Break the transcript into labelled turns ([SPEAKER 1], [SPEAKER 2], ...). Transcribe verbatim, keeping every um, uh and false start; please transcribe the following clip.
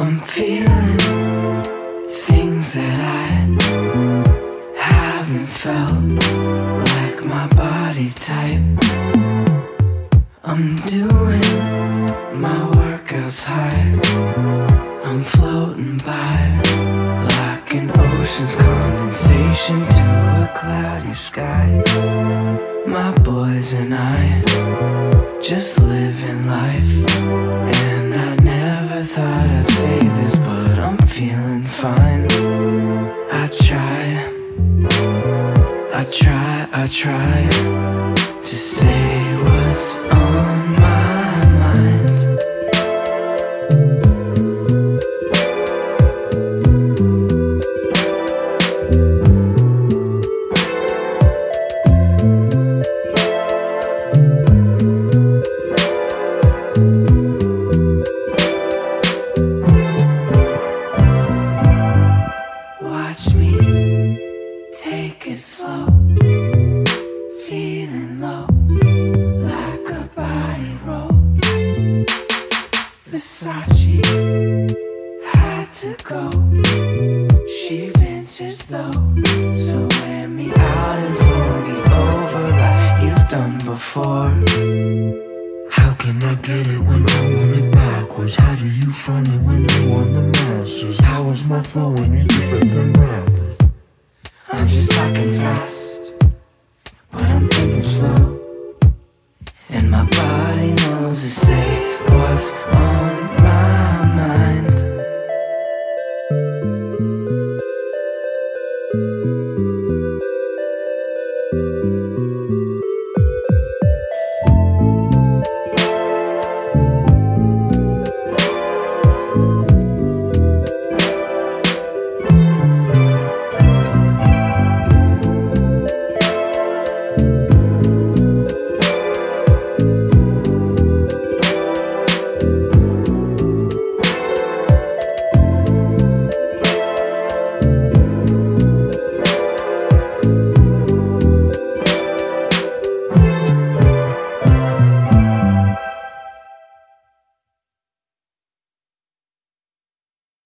[SPEAKER 1] I'm feeling things that I haven't felt, like my body type. I'm doing my workouts high. I'm floating by like an ocean's condensation to a cloudy sky. My boys and I just living life, and I never thought I'd say this, but I'm feeling fine. I try, I try, I try to say what's on my mind. Watch me take it slow, feeling low, like a body roll. Versace had to go. She vintage though, so wear me out and fold me over like you've done before.
[SPEAKER 2] How can I get it when I want it backwards? How do you front it when they want the masters? How is my flow any different than rappers?
[SPEAKER 1] I'm just talking fast.